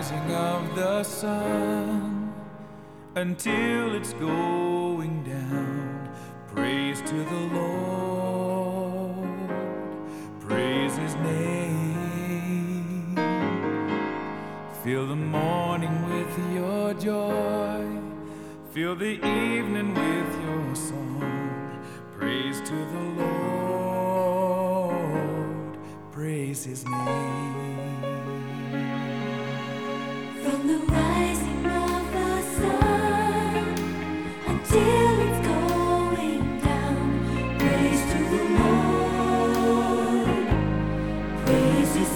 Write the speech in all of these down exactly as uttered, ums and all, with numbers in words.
rising of the sun until it's going down. Praise to the Lord, praise His name. Fill the morning with your joy, fill the evening with your song. Praise to the Lord, praise His name. From the rising of the sun until it's going down, praise to the Lord, praise His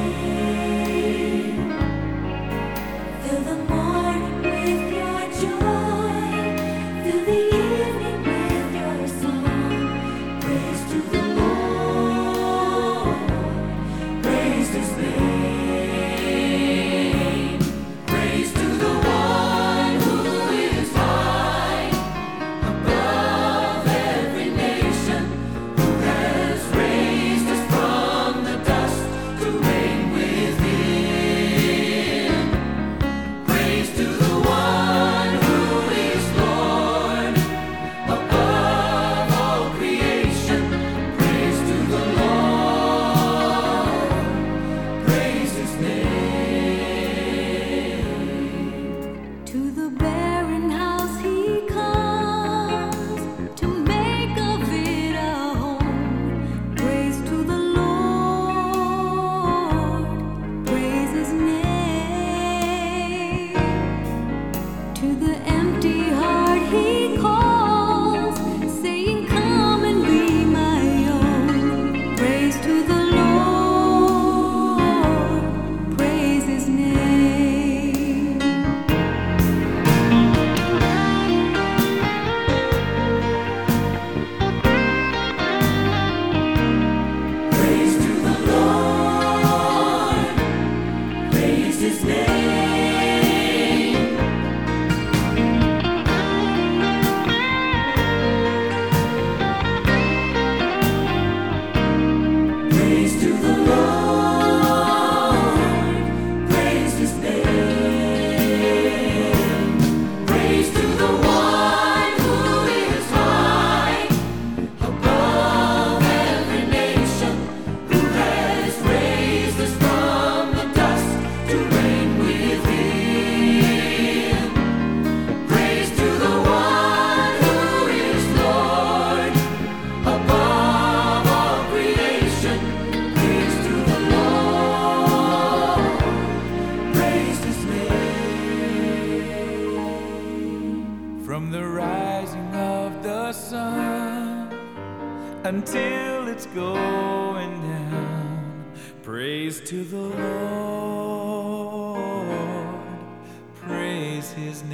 name. Fill the morning with your joy, fill the evening with your song. Praise to the Lord, praise His name. Praise to the one who is high above every nation, who has raised us from the dust to reign with Him. Praise to the one who is Lord above all creation. Praise to the Lord, praise His name. To the barren house He comes to make of it a home. Praise to the Lord, praise His name. To the empty heart He calls, saying, "Come and be my own." Praise to the Lord, praise His name. Praise to the Lord, praise His name. Praise to the Lord, praise His name. Praise to the one who is high above every nation, who has raised us from the dust to reign with Him. Praise to the one who is Lord above all creation. Praise to the Lord, praise His name. From the rising of the sun until it's going down, praise to the Lord, praise His name.